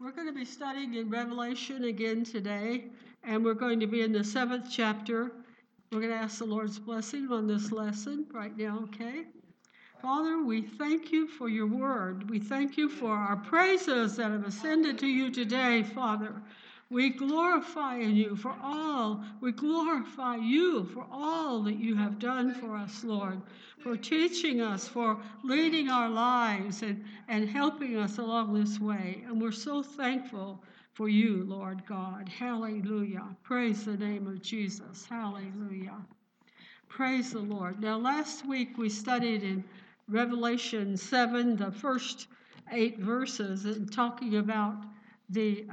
We're going to be studying in Revelation again today, and we're going to be in the 7th chapter. We're going to ask the Lord's blessing on this lesson right now, okay? Father, we thank you for your word. We thank you for our praises that have ascended to you today, Father. We glorify you for all. We glorify you for all that you have done for us, Lord, for teaching us, for leading our lives and helping us along this way. And we're so thankful for you, Lord God. Hallelujah. Praise the name of Jesus. Hallelujah. Praise the Lord. Now, last week we studied in Revelation 7, the first 8 verses, and talking about the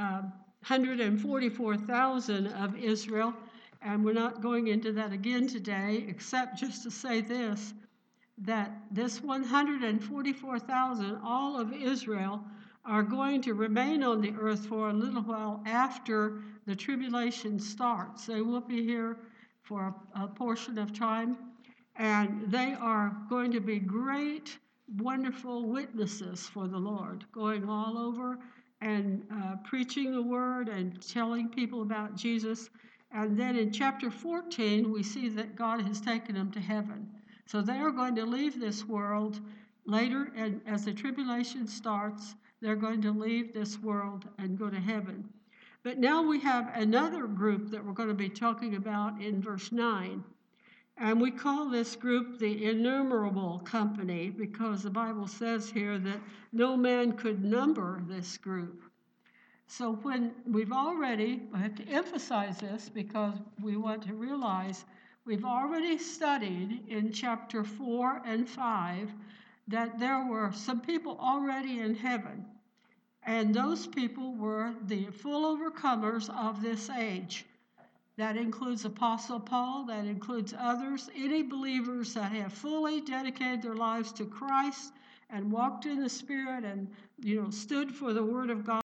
144,000 of Israel. And we're not going into that again today, except just to say this, that this 144,000, all of Israel, are going to remain on the earth for a little while after the tribulation starts. They will be here for a portion of time, and they are going to be great, wonderful witnesses for the Lord, going all over and preaching the word and telling people about Jesus. And then in chapter 14, we see that God has taken them to heaven. So they are going to leave this world later, and as the tribulation starts, they're going to leave this world and go to heaven. But now we have another group that we're going to be talking about in verse 9. And we call this group the innumerable company because the Bible says here that no man could number this group. So when I have to emphasize this because we want to realize we've already studied in chapter 4 and 5 that there were some people already in heaven. And those people were the full overcomers of this age. That includes Apostle Paul, that includes others, any believers that have fully dedicated their lives to Christ and walked in the Spirit and, stood for the Word of God.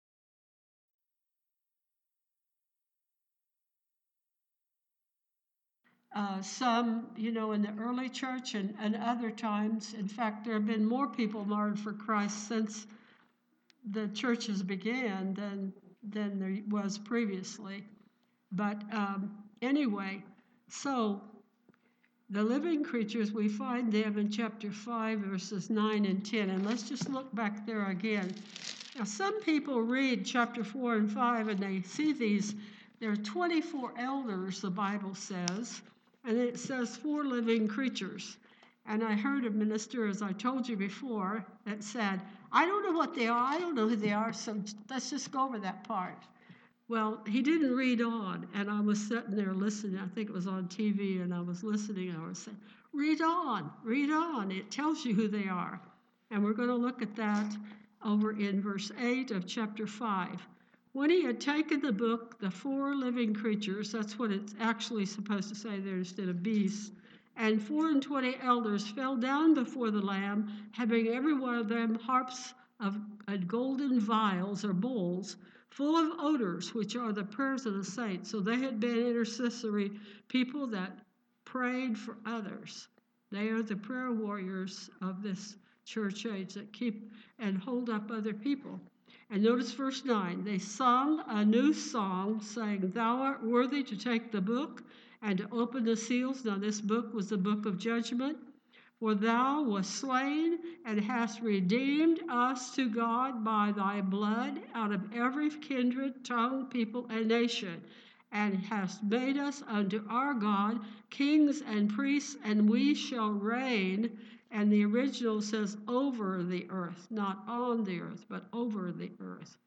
Some, in the early church and other times. In fact, there have been more people martyred for Christ since the churches began than there was previously. But anyway, so the living creatures, we find them in chapter 5, verses 9 and 10. And let's just look back there again. Now, some people read chapter 4 and 5, and they see there are 24 elders, the Bible says, and it says 4 living creatures. And I heard a minister, as I told you before, that said, I don't know what they are, I don't know who they are, so let's just go over that part. Well, he didn't read on, and I was sitting there listening. I think it was on TV, and I was listening. I was saying, read on. It tells you who they are. And we're going to look at that over in verse 8 of chapter 5. When he had taken the book, the 4 living creatures, that's what it's actually supposed to say there instead of beasts, and 24 elders fell down before the Lamb, having every one of them harps of golden vials or bowls, full of odors, which are the prayers of the saints. So they had been intercessory people that prayed for others. They are the prayer warriors of this church age that keep and hold up other people. And notice verse 9. They sung a new song, saying, Thou art worthy to take the book and to open the seals. Now this book was the book of judgment. For thou wast slain and hast redeemed us to God by thy blood out of every kindred, tongue, people, and nation, and hast made us unto our God kings and priests, and we shall reign. And the original says over the earth, not on the earth, but over the earth.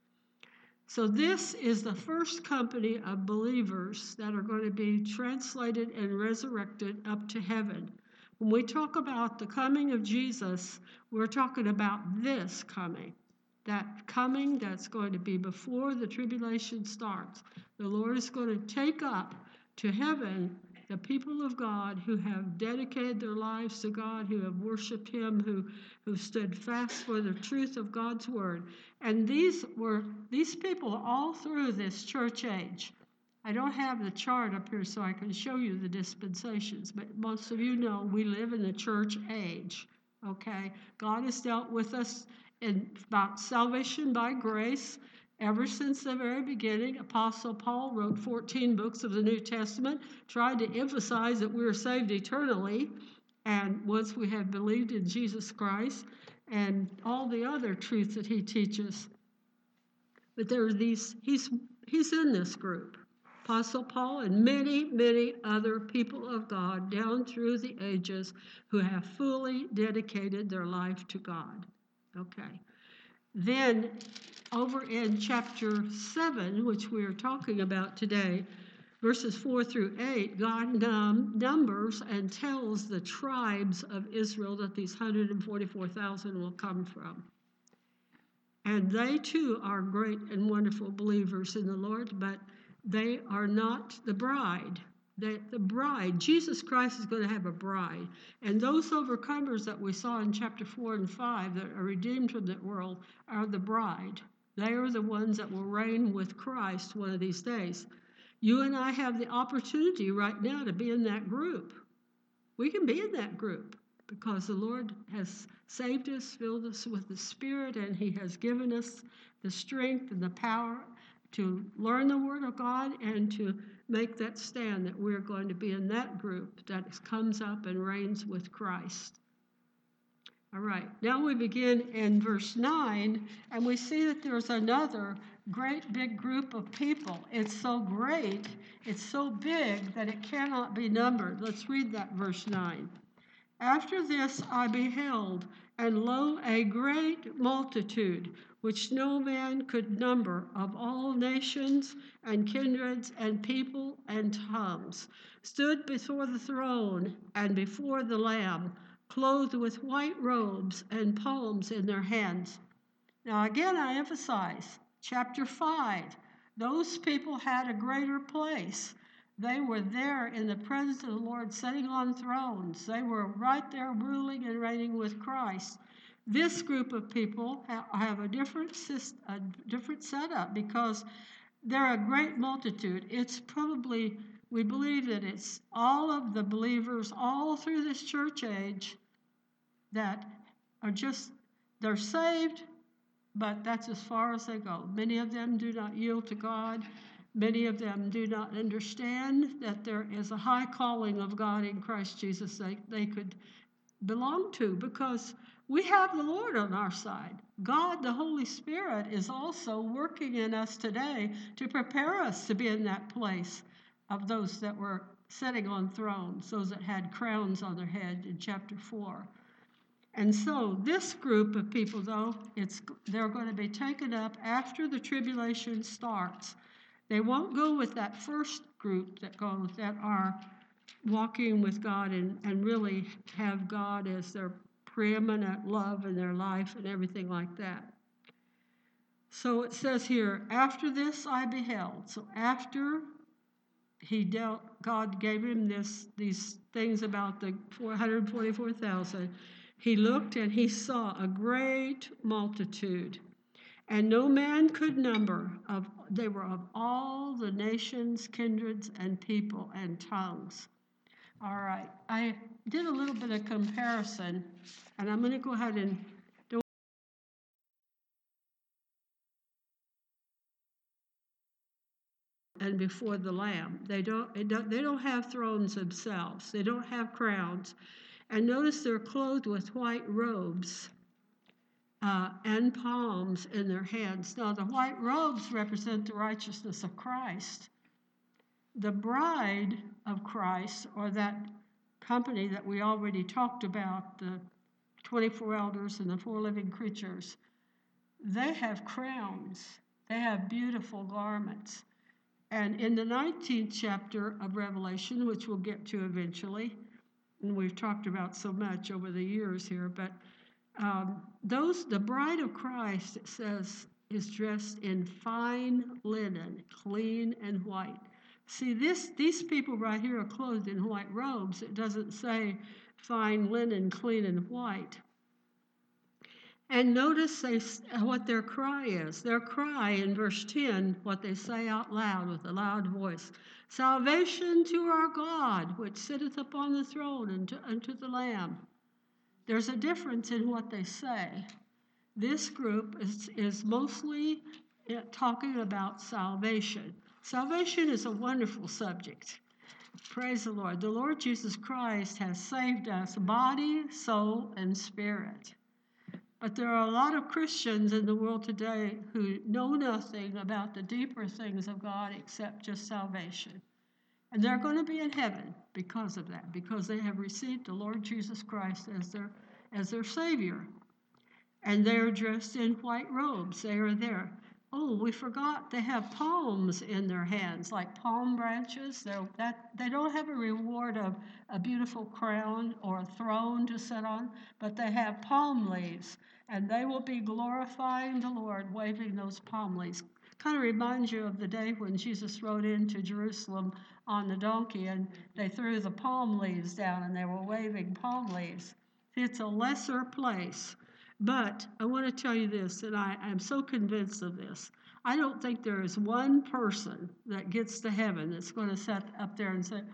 So this is the first company of believers that are going to be translated and resurrected up to heaven. When we talk about the coming of Jesus, we're talking about this coming. That coming that's going to be before the tribulation starts. The Lord is going to take up to heaven the people of God who have dedicated their lives to God, who have worshiped Him, who stood fast for the truth of God's Word. And these people all through this church age. I don't have the chart up here so I can show you the dispensations, but most of you know we live in the church age, okay? God has dealt with us about salvation by grace, Ever since the very beginning, Apostle Paul wrote 14 books of the New Testament, tried to emphasize that we are saved eternally, and once we have believed in Jesus Christ, and all the other truths that he teaches. But there are these, he's in this group, Apostle Paul and many, many other people of God down through the ages who have fully dedicated their life to God. Okay. Then over in chapter 7, which we are talking about today, verses 4 through 8, God numbers and tells the tribes of Israel that these 144,000 will come from. And they too are great and wonderful believers in the Lord, but they are not the bride. The bride, Jesus Christ is going to have a bride. And those overcomers that we saw in chapter 4 and 5 that are redeemed from that world are the bride. They are the ones that will reign with Christ one of these days. You and I have the opportunity right now to be in that group. We can be in that group because the Lord has saved us, filled us with the Spirit, and he has given us the strength and the power to learn the Word of God and to make that stand that we're going to be in that group that comes up and reigns with Christ. All right, now we begin in verse 9, and we see that there's another great big group of people. It's so great, it's so big that it cannot be numbered. Let's read that verse 9. After this I beheld, and lo, a great multitude, which no man could number, of all nations and kindreds and people and tongues, stood before the throne and before the Lamb, clothed with white robes and palms in their hands. Now again, I emphasize, chapter 5, those people had a greater place. They were there in the presence of the Lord, sitting on thrones. They were right there ruling and reigning with Christ. This group of people have a different setup because they're a great multitude. It's probably, we believe that it's all of the believers all through this church age that are just, they're saved, but that's as far as they go. Many of them do not yield to God. Many of them do not understand that there is a high calling of God in Christ Jesus they could belong to, because we have the Lord on our side. God, the Holy Spirit, is also working in us today to prepare us to be in that place of those that were sitting on thrones, those that had crowns on their head in chapter 4. And so this group of people, though, they're going to be taken up after the tribulation starts. They won't go with that first group that are walking with God and really have God as their preeminent love in their life and everything like that. So it says here, after this I beheld. So after God gave him these things about the 144,000, he looked and he saw a great multitude, and no man could number. They were of all the nations, kindreds, and people and tongues. All right, I did a little bit of comparison, and I'm going to go ahead and do. And before the Lamb, they don't have thrones themselves. They don't have crowns. And notice they're clothed with white robes and palms in their hands. Now, the white robes represent the righteousness of Christ. The bride of Christ, or that company that we already talked about, the 24 elders and the 4 living creatures, they have crowns. They have beautiful garments. And in the 19th chapter of Revelation, which we'll get to eventually, and we've talked about so much over the years here, but the bride of Christ, it says, is dressed in fine linen, clean and white. See, these people right here are clothed in white robes. It doesn't say fine linen, clean and white. And notice what their cry is. Their cry in verse 10, what they say out loud with a loud voice: salvation to our God, which sitteth upon the throne, and unto the Lamb. There's a difference in what they say. This group is mostly talking about salvation. Salvation is a wonderful subject. Praise the Lord. The Lord Jesus Christ has saved us body, soul, and spirit. But there are a lot of Christians in the world today who know nothing about the deeper things of God except just salvation. And they're going to be in heaven because of that, because they have received the Lord Jesus Christ as their Savior. And they're dressed in white robes. They are there. Oh, we forgot they have palms in their hands, like palm branches. They don't have a reward of a beautiful crown or a throne to sit on, but they have palm leaves, and they will be glorifying the Lord, waving those palm leaves. Kind of reminds you of the day when Jesus rode into Jerusalem on the donkey, and they threw the palm leaves down, and they were waving palm leaves. It's a lesser place. But I want to tell you this, and I'm so convinced of this. I don't think there is one person that gets to heaven that's going to sit up there and say,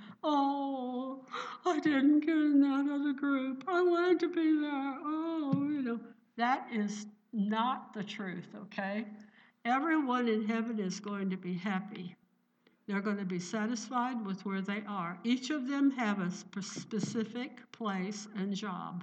oh, I didn't get in that other group. I wanted to be there. Oh, that is not the truth, okay? Everyone in heaven is going to be happy. They're going to be satisfied with where they are. Each of them have a specific place and job.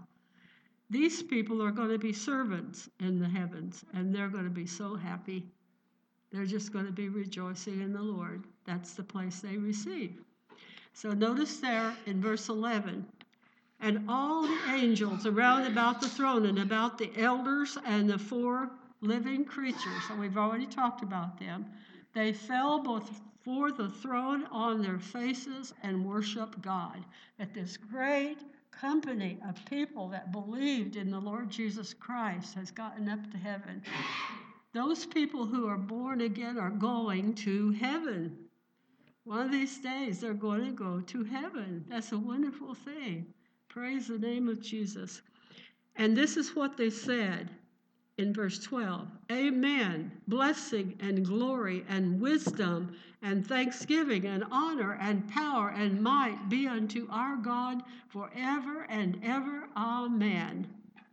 These people are going to be servants in the heavens, and they're going to be so happy. They're just going to be rejoicing in the Lord. That's the place they receive. So notice there in verse 11, and all the angels around about the throne and about the elders and the four living creatures, and we've already talked about them, they fell before the throne on their faces and worshiped God. At this great company of people that believed in the Lord Jesus Christ has gotten up to heaven. Those people who are born again are going to heaven. One of these days they're going to go to heaven. That's a wonderful thing. Praise the name of Jesus. And this is what they said in verse 12. Amen. Blessing and glory and wisdom and thanksgiving and honor and power and might be unto our God forever and ever. Amen.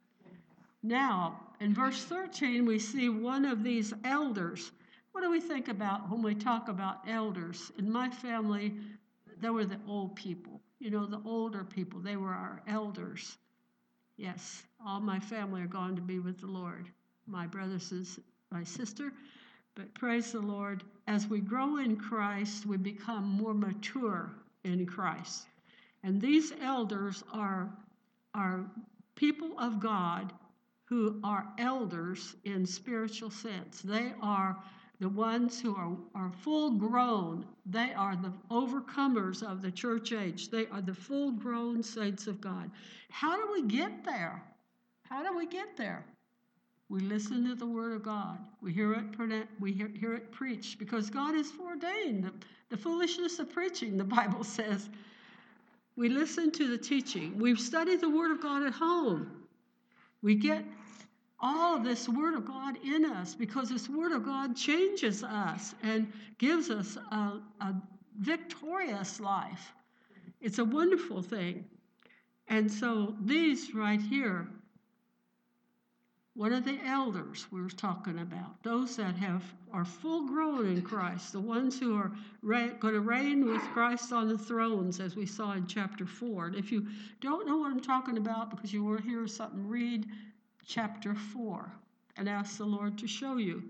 Now, in verse 13, we see one of these elders. What do we think about when we talk about elders? In my family, they were the old people. The older people. They were our elders. Yes, all my family are gone to be with the Lord. My brothers and my sister. But praise the Lord, as we grow in Christ, we become more mature in Christ. And these elders are people of God who are elders in spiritual sense. They are the ones who are full grown. They are the overcomers of the church age. They are the full grown saints of God. How do we get there? How do we get there? We listen to the Word of God. We hear it preached, because God has ordained the foolishness of preaching, the Bible says. We listen to the teaching. We study the Word of God at home. We get all of this Word of God in us, because this Word of God changes us and gives us a victorious life. It's a wonderful thing. And so these right here, one of the elders we were talking about, those that are full grown in Christ, the ones who are going to reign with Christ on the thrones, as we saw in chapter 4. And if you don't know what I'm talking about because you want to hear something, read chapter 4 and ask the Lord to show you.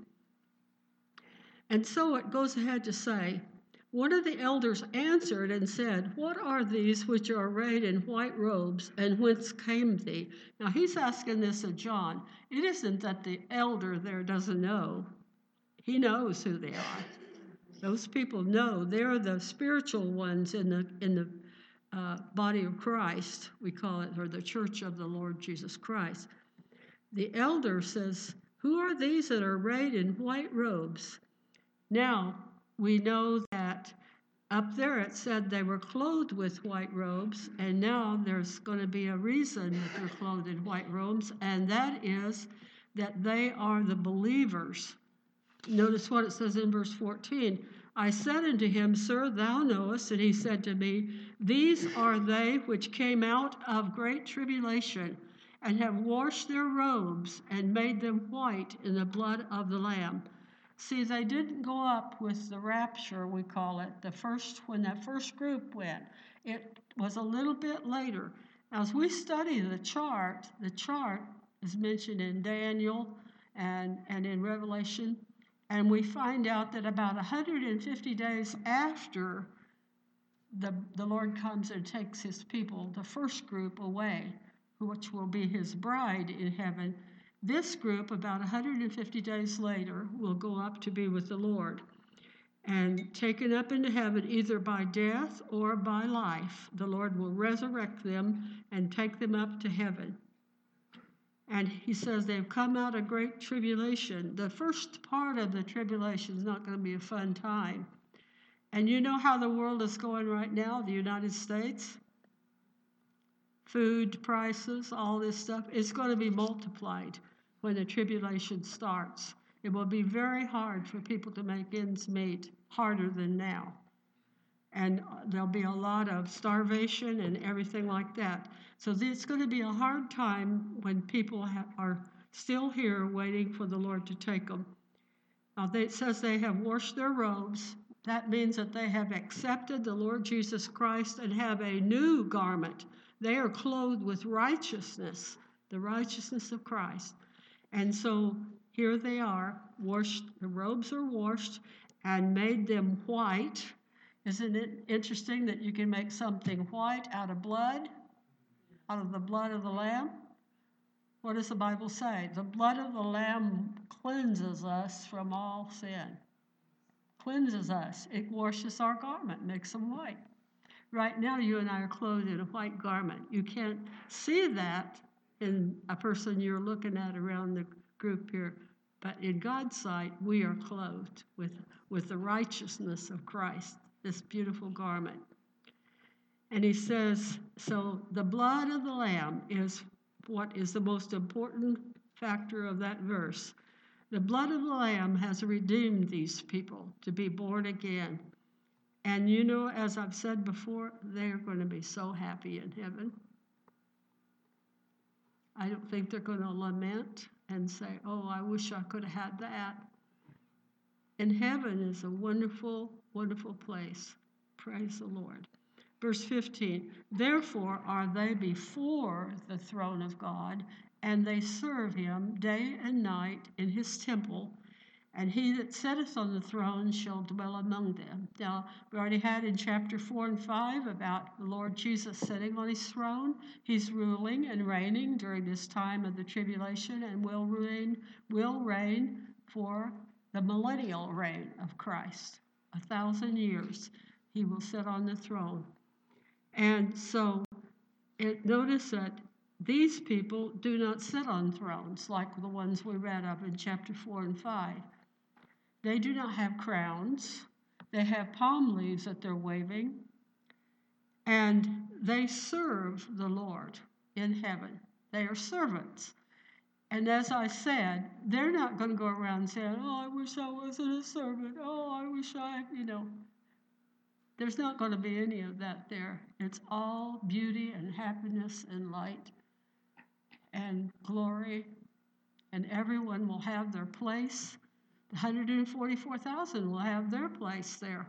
And so it goes ahead to say, one of the elders answered and said, what are these which are arrayed in white robes, and whence came they? Now he's asking this of John. It isn't that the elder there doesn't know. He knows who they are. Those people know. They're the spiritual ones in the body of Christ, we call it, or the church of the Lord Jesus Christ. The elder says, who are these that are arrayed in white robes? Now, we know that up there it said they were clothed with white robes, and now there's going to be a reason that they're clothed in white robes, and that is that they are the believers. Notice what it says in verse 14. I said unto him, Sir, thou knowest. And he said to me, these are they which came out of great tribulation, and have washed their robes, and made them white in the blood of the Lamb. See, they didn't go up with the rapture, we call it, when that first group went. It was a little bit later. As we study the chart is mentioned in Daniel and in Revelation, and we find out that about 150 days after the Lord comes and takes his people, the first group away, which will be his bride in heaven, this group, about 150 days later, will go up to be with the Lord and taken up into heaven either by death or by life. The Lord will resurrect them and take them up to heaven. And he says they've come out of great tribulation. The first part of the tribulation is not going to be a fun time. And you know how the world is going right now, the United States? Food prices, all this stuff, it's going to be multiplied when the tribulation starts. It will be very hard for people to make ends meet, harder than now. And there'll be a lot of starvation and everything like that. So it's going to be a hard time when people are still here waiting for the Lord to take them. Now, it says they have washed their robes. That means that they have accepted the Lord Jesus Christ and have a new garment. They are clothed with righteousness, the righteousness of Christ. And so here they are, washed. The robes are washed and made them white. Isn't it interesting that you can make something white out of blood, out of the blood of the Lamb? What does the Bible say? The blood of the Lamb cleanses us from all sin. Cleanses us. It washes our garment, makes them white. Right now, you and I are clothed in a white garment. You can't see that in a person you're looking at around the group here. But in God's sight, we are clothed with the righteousness of Christ, this beautiful garment. And he says, so the blood of the Lamb is what is the most important factor of that verse. The blood of the Lamb has redeemed these people to be born again. And you know, as I've said before, they are going to be so happy in heaven. I don't think they're going to lament and say, oh, I wish I could have had that. And heaven is a wonderful, wonderful place. Praise the Lord. Verse 15, therefore are they before the throne of God, and they serve him day and night in his temple, and he that sitteth on the throne shall dwell among them. Now, we already had in chapter 4 and 5 about the Lord Jesus sitting on his throne. He's ruling and reigning during this time of the tribulation and will reign for the millennial reign of Christ. 1,000 years he will sit on the throne. And so notice that these people do not sit on thrones like the ones we read of in chapter 4 and 5. They do not have crowns. They have palm leaves that they're waving. And they serve the Lord in heaven. They are servants. And as I said, they're not going to go around saying, oh, I wish I wasn't a servant. Oh, I wish There's not going to be any of that there. It's all beauty and happiness and light and glory. And everyone will have their place. The 144,000 will have their place there.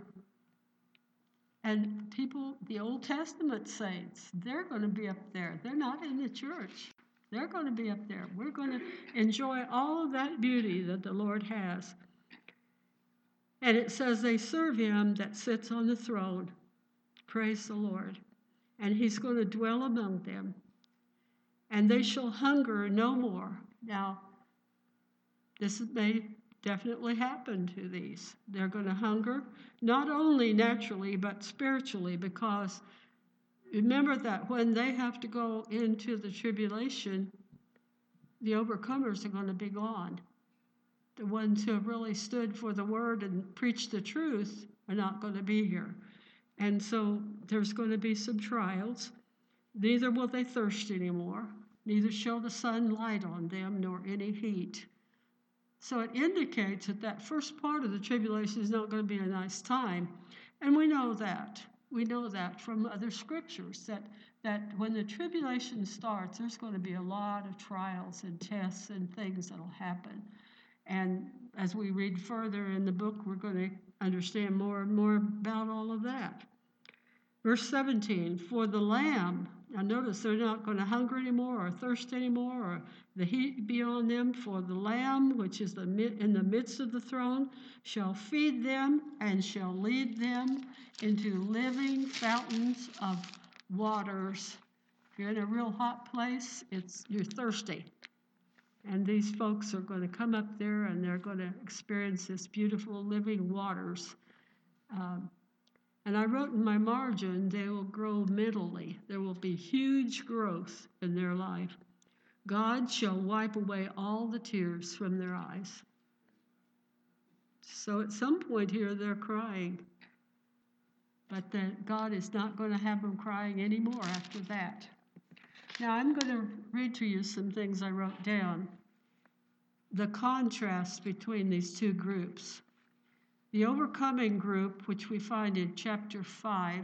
And people, the Old Testament saints, they're going to be up there. They're not in the church. They're going to be up there. We're going to enjoy all of that beauty that the Lord has. And it says they serve him that sits on the throne. Praise the Lord. And he's going to dwell among them. And they shall hunger no more. Now, this may definitely happen to these. They're going to hunger, not only naturally, but spiritually, because remember that when they have to go into the tribulation, the overcomers are going to be gone. The ones who have really stood for the word and preached the truth are not going to be here. And so there's going to be some trials. Neither will they thirst anymore. Neither shall the sun light on them, nor any heat. So it indicates that that first part of the tribulation is not going to be a nice time. And we know that. We know that from other scriptures, that when the tribulation starts, there's going to be a lot of trials and tests and things that will happen. And as we read further in the book, we're going to understand more and more about all of that. Verse 17, for the Lamb, now notice they're not going to hunger anymore or thirst anymore or the heat be on them, for the Lamb, which is in the midst of the throne, shall feed them and shall lead them into living fountains of waters. If you're in a real hot place, you're thirsty. And these folks are going to come up there and they're going to experience this beautiful living waters. And I wrote in my margin, they will grow mentally. There will be huge growth in their life. God shall wipe away all the tears from their eyes. So at some point here, they're crying. But then God is not going to have them crying anymore after that. Now I'm going to read to you some things I wrote down. The contrast between these two groups. The overcoming group, which we find in chapter 5,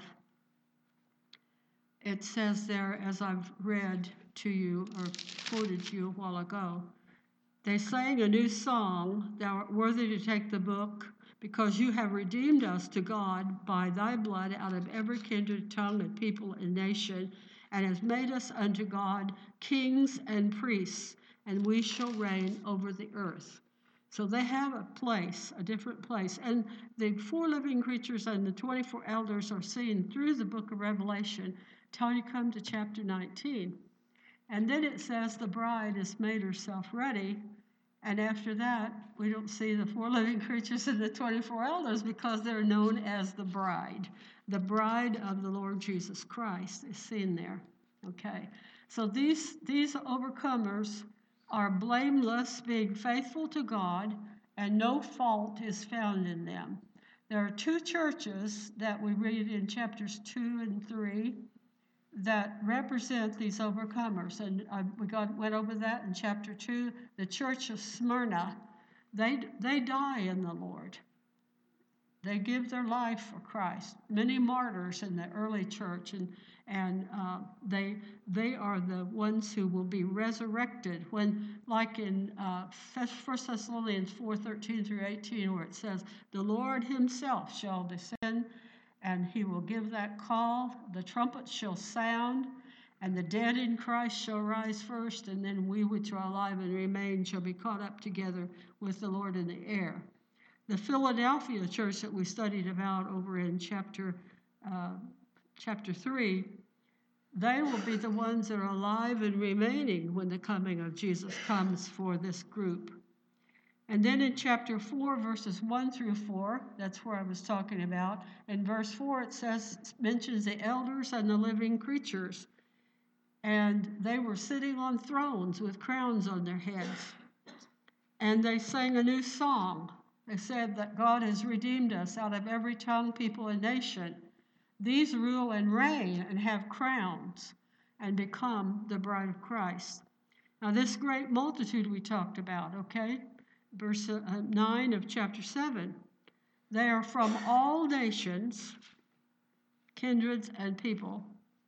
it says there, as I've read to you or quoted to you a while ago, they sang a new song, thou art worthy to take the book, because you have redeemed us to God by thy blood out of every kindred, tongue, and people and nation, and has made us unto God kings and priests, and we shall reign over the earth. So they have a place, a different place. And the 4 living creatures and the 24 elders are seen through the book of Revelation till you come to chapter 19. And then it says the bride has made herself ready. And after that, we don't see the 4 living creatures and the 24 elders because they're known as the bride. The bride of the Lord Jesus Christ is seen there. Okay. So these overcomers are blameless, being faithful to God, and no fault is found in them. There are 2 churches that we read in chapters 2 and 3 that represent these overcomers. And went over that in chapter 2. The church of Smyrna, they die in the Lord. They give their life for Christ. Many martyrs in the early church, and they are the ones who will be resurrected when, like in 1 Thessalonians 4:13 through 18, where it says, the Lord himself shall descend, and he will give that call. The trumpet shall sound, and the dead in Christ shall rise first, and then we which are alive and remain shall be caught up together with the Lord in the air. The Philadelphia church that we studied about over in chapter 3, they will be the ones that are alive and remaining when the coming of Jesus comes for this group. And then in chapter 4, verses 1 through 4, that's where I was talking about. In verse 4, it mentions the elders and the living creatures. And they were sitting on thrones with crowns on their heads. And they sang a new song. They said that God has redeemed us out of every tongue, people, and nation. These rule and reign and have crowns and become the bride of Christ. Now, this great multitude we talked about, okay? Verse 9 of chapter 7. They are from all nations, kindreds, and people.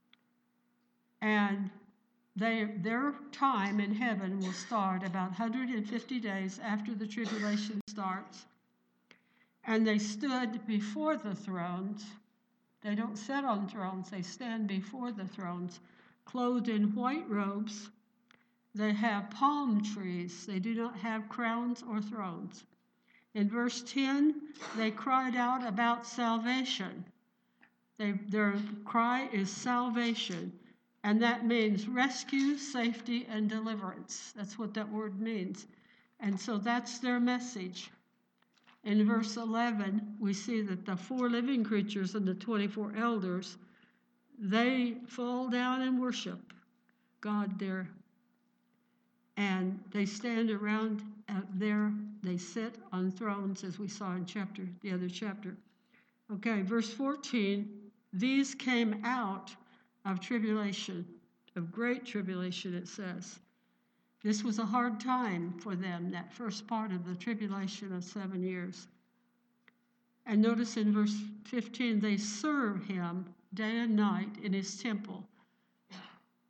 And their time in heaven will start about 150 days after the tribulation starts. And they stood before the thrones. They don't sit on thrones, they stand before the thrones, clothed in white robes. They have palm trees. They do not have crowns or thrones. In verse 10, they cried out about salvation. Their cry is salvation. And that means rescue, safety, and deliverance. That's what that word means. And so that's their message. In verse 11, we see that the 4 living creatures and the 24 elders, they fall down and worship God there. And they stand around there. They sit on thrones, as we saw in the other chapter. Okay, verse 14, these came out of tribulation, of great tribulation, it says. This was a hard time for them, that first part of the tribulation of 7 years. And notice in verse 15, they serve him day and night in his temple.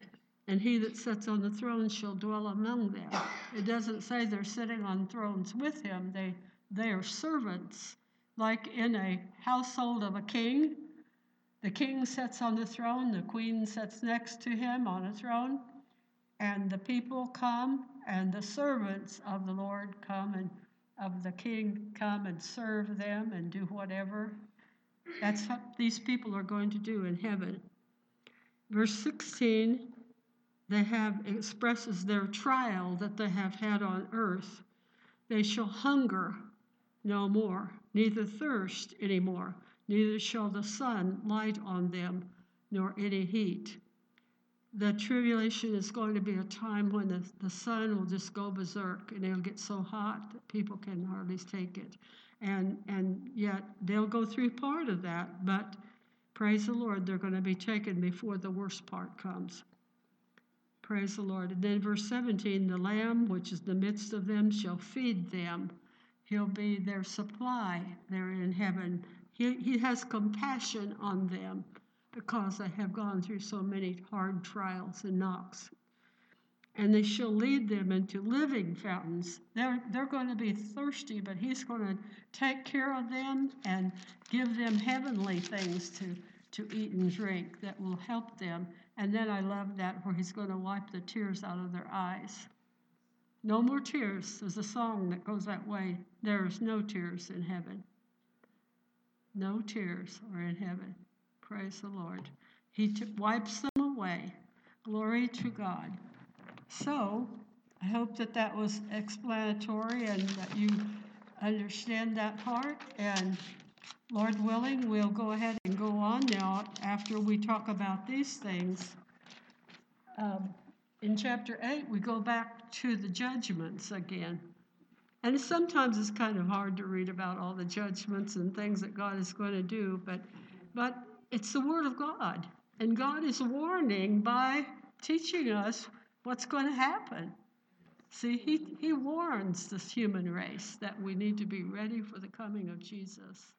and he that sits on the throne shall dwell among them. It doesn't say they're sitting on thrones with him. They are servants, like in a household of a king. The king sits on the throne, the queen sits next to him on a throne, and the people come, and the servants of the Lord come, and of the king come and serve them and do whatever. That's what these people are going to do in heaven. Verse 16, expresses their trial that they have had on earth. They shall hunger no more, neither thirst any more, neither shall the sun light on them, nor any heat. The tribulation is going to be a time when the sun will just go berserk, and it'll get so hot that people can hardly take it. And yet they'll go through part of that, but praise the Lord, they're going to be taken before the worst part comes. Praise the Lord. And then verse 17, the Lamb which is in the midst of them shall feed them. He'll be their supply there in heaven. He has compassion on them because they have gone through so many hard trials and knocks. And they shall lead them into living fountains. They're going to be thirsty, but he's going to take care of them and give them heavenly things to eat and drink that will help them. And then I love that where he's going to wipe the tears out of their eyes. No more tears. There's a song that goes that way. There's no tears in heaven. No tears are in heaven. Praise the Lord. He wipes them away. Glory to God. So, I hope that was explanatory and that you understand that part. And Lord willing, we'll go ahead and go on now after we talk about these things. In chapter 8, we go back to the judgments again. And sometimes it's kind of hard to read about all the judgments and things that God is going to do, but it's the Word of God. And God is warning by teaching us what's going to happen. See, he warns this human race that we need to be ready for the coming of Jesus.